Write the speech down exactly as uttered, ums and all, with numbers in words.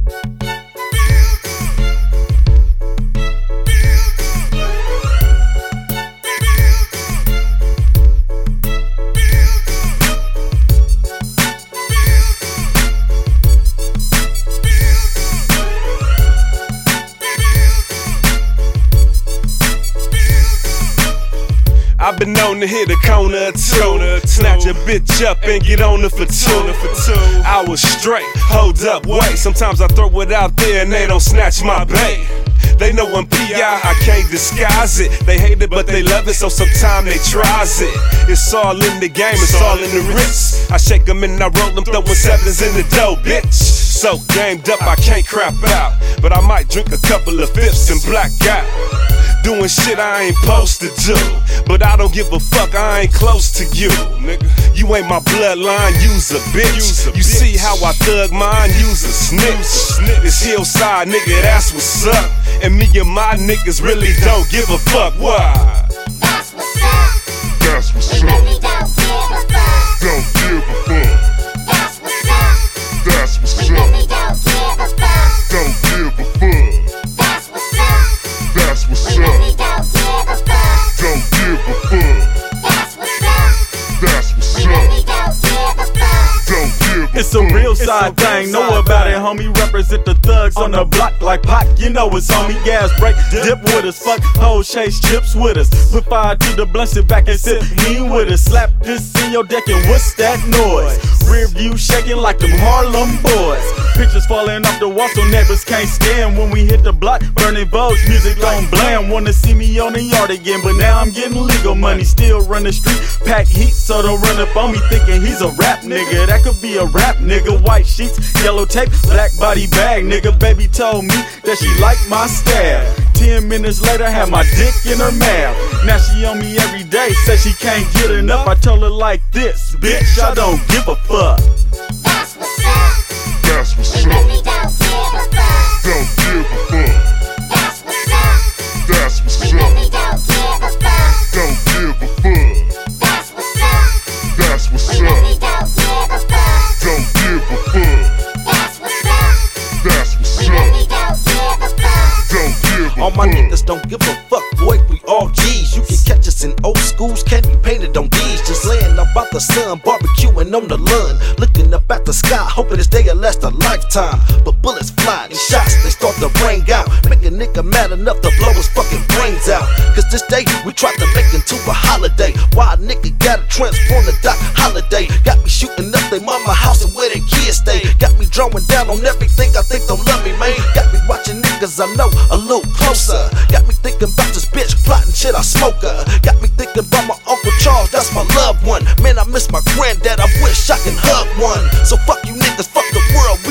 I've been known to hit a corner or two, snatch a bitch up and get on her for two. I was straight, hold up, wait. Sometimes I throw it out there and they don't snatch my bait. They know I'm P I, I can't disguise it. They hate it but they love it, so sometimes they tries it. It's all in the game, it's all in the wrist. I shake them and I roll them, throwing sevens in the dough, bitch. So gamed up, I can't crap out, but I might drink a couple of fifths and black out. Doing shit I ain't supposed to do, but I don't give a fuck, I ain't close to you, nigga. You ain't my bloodline, you's a bitch. You see how I thug mine, you's a snitch. It's hillside, nigga, that's what's up. And me and my niggas really don't give a fuck, why? That's what's up. That's what's We up. really don't give a fuck. Don't give a fuck. That's what's up. That's what's We up. really don't give a fuck. Don't give a fuck. That's what's up. That's what's We really up. don't give a fuck. Don't give a fuck. That's what's up. That's what's We really up. don't give a fuck. Don't give a fuck. It's a real side thing, know about it, homie. Represent the thugs on the block like Pac, you know it's on me. Gas break, dip with us, fuck hoes, chase chips with us. Put fire to the blunt, sit back and sip lean with us. Slap this in your deck and what's that noise? Rear view shaking like them Harlem boys. Pictures falling off the wall so neighbors can't stand when we hit the block. Burning Vogues, music on bland. Wanna see me on the yard again, but now I'm getting legal money. Still run the street, pack heat, so don't run up on me thinking he's a rap nigga. That could be a rap nigga. White sheets, yellow tape, black body bag nigga. Baby told me that she liked my style. Ten minutes later, had my dick in her mouth. Now she on me every day, says she can't get enough. I told her like this, bitch, I don't give a fuck. That's what's up. That's what's We up. really don't give a fuck. Don't give a fuck. That's what's up. That's what's We up. really don't give a fuck. Don't give a fuck. That's what's up. That's what's We really up. don't give a fuck. Don't give a fuck. That's what's up. That's what's We up. really don't give a fuck. Don't give a All my fuck. niggas don't give a fuck, boy, we all G's. You can catch us in old schools, can't be painted on D's. Just laying about the sun, barbecuing on the lawn. Looking up at the sky, hoping this day will last a lifetime. But bullets fly and shots, they start to ring out. Make a nigga mad enough to blow his fucking brains out. Cause this day, we tried to make into a holiday. Why a nigga gotta transform the Doc Holiday? Got me shooting up they mama house and where their kids stay. Got me drawing down on everything I think don't love me, man. Got me watching niggas I know a little closer. Got me thinking about this bitch plotting shit, I smoke her. Got me thinking about my Uncle Charles, that's my loved one. Man, I miss my granddad, I wish I can hug one. So fuck you niggas, fuck the world,